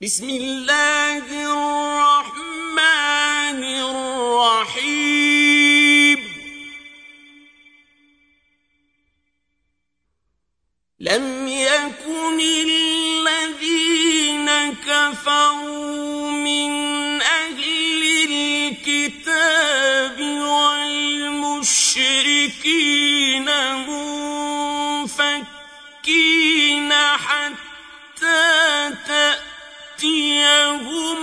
بسم اللہ الرحمن الرحیم لم يكن الذين كفروا من أهل الكتاب والمشركين منفكين حتى تأتيهم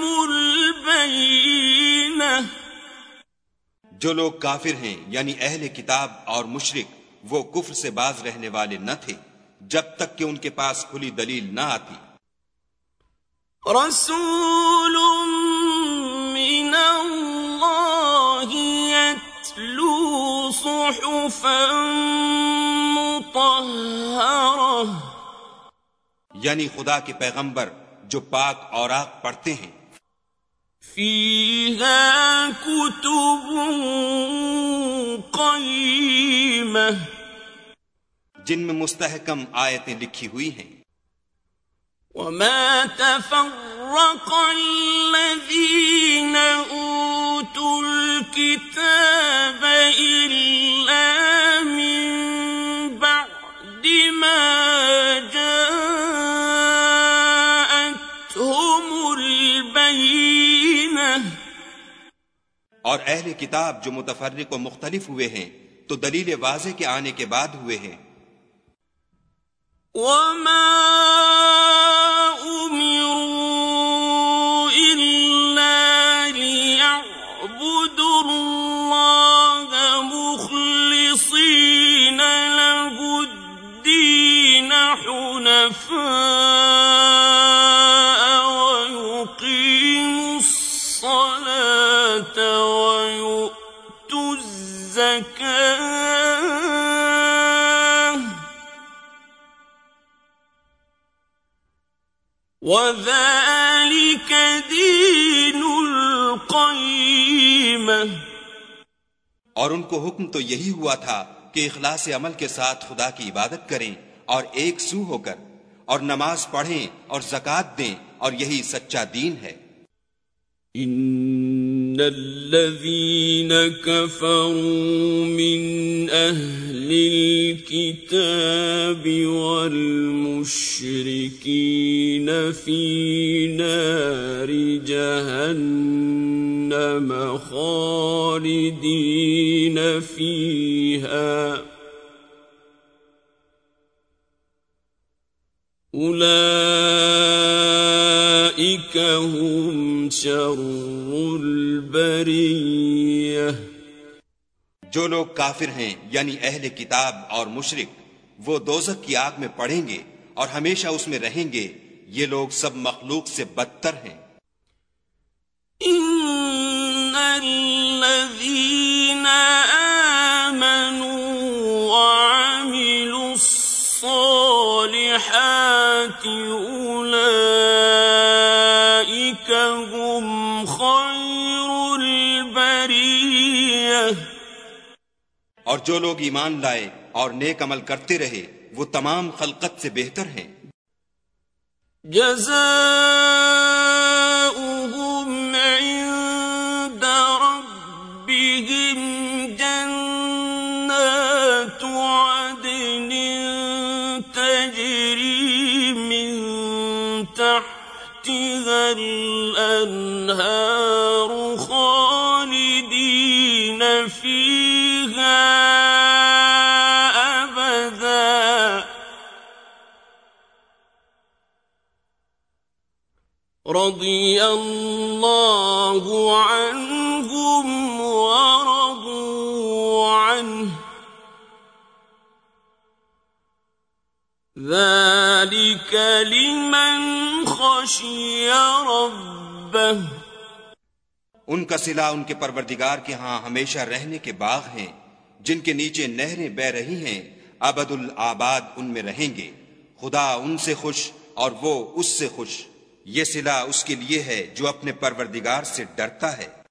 البينة۔ جو لوگ کافر ہیں یعنی اہل کتاب اور مشرک وہ کفر سے باز رہنے والے نہ تھے جب تک کہ ان کے پاس کھلی دلیل نہ آتی۔ رسول من اللہ یتلو صحفا مطہرہ، یعنی خدا کے پیغمبر جو پاک اوراق پڑھتے ہیں، فیہا کتب قیمہ، جن میں مستحکم آیتیں لکھی ہوئی ہیں۔ وما تفرق الذین اوتوا الکتاب الا من بعد ما جاءتهم البینہ، اور اہل کتاب جو متفرق و مختلف ہوئے ہیں تو دلیل واضح کے آنے کے بعد ہوئے ہیں۔ وما امروا الا ليعبدوا الله مخلصين له الدين حنفاء ويقيموا الصلاة ويؤتوا الزكاة وَذَلِكَ دِينُ الْقَيِّمَةِ، اور ان کو حکم تو یہی ہوا تھا کہ اخلاص عمل کے ساتھ خدا کی عبادت کریں اور ایک سو ہو کر، اور نماز پڑھیں اور زکوٰۃ دیں، اور یہی سچا دین ہے۔ ان الذين كفروا من اهل الكتاب والمشركين في نار جهنم خالدين فيها اولئك هم شر البریہ۔ جو لوگ کافر ہیں یعنی اہل کتاب اور مشرک وہ دوزخ کی آگ میں پڑیں گے اور ہمیشہ اس میں رہیں گے، یہ لوگ سب مخلوق سے بدتر ہیں۔ ان الذین آمنوا وعملوا الصالحات اولئک هم خیر البریہ، اور جو لوگ ایمان لائے اور نیک عمل کرتے رہے وہ تمام خلقت سے بہتر ہیں۔ جزاؤہم عند ربہم جنات عدن تجری من تحتها الانہار خالدین فیہا رضی اللہ عنہم ورضوا عنہ ذلک لمن خشی ربہ۔ ان کا صلہ ان کے پروردگار کے ہاں ہمیشہ رہنے کے باغ ہیں جن کے نیچے نہریں بہ رہی ہیں، ابد الآباد ان میں رہیں گے، خدا ان سے خوش اور وہ اس سے خوش۔ یہ صلہ اس کے لیے ہے جو اپنے پروردگار سے ڈرتا ہے۔